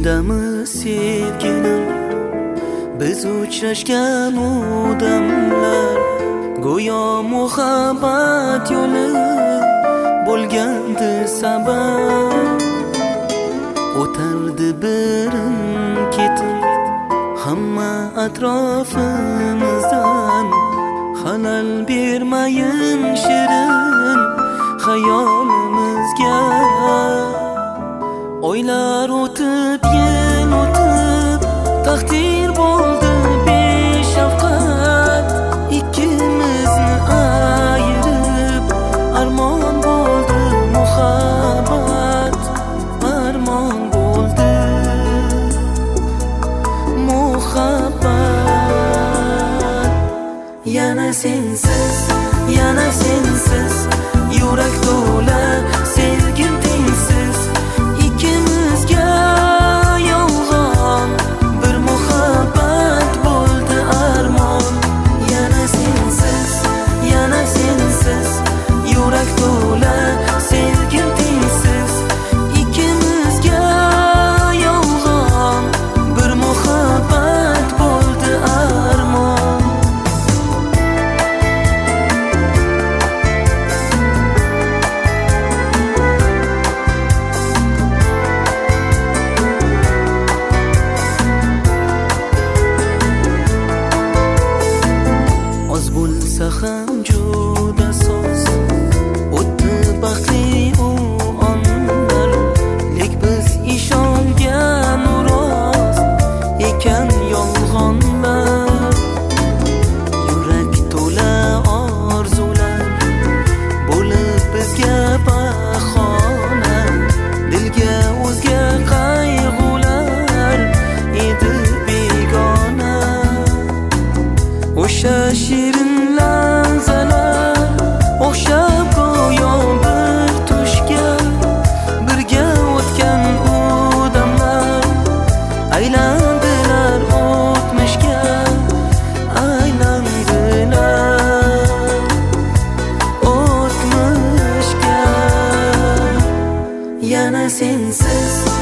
Esimdami sevgilim, biz uchrashgan u damlar, go'yo muhabbat yo'li bo'lgandi sabab. O'tardi birin ketin hamma atrofimizdan, xalal bermayin shirin xayolimizga. Oylar o'tib, yil o'tib, taqdir bo'ldi beshafqat. Ikkimizni ayirib armon bo'ldi muhabbat, armon bo'ldi muhabbat. Yana sensiz, yana sensiz, yurak to'la sevgim tengsiz. Ikkimizga yolg'on bir muhabbat bo'ldi armon. Yana sensiz, yana sensiz, yurak to'la sevgim tengsiz. Ikkimizga yolg'on bir muhabbat bo'ldi armon. Oz bo'lsa ham juda soz o'tdi baxtli u onlar, lek biz ishongan rost ekan yolg'onlar. Yurak to'la orzular bo'lib bizga bahona, dilga o'zga qayg'ular edi begona. O'sha shirin lahzalar o'xshab go'yo bir tushga, birga o'tgan u damlar aylandilar o'tmishga, aylandilar o'tmishga. Yana sensiz,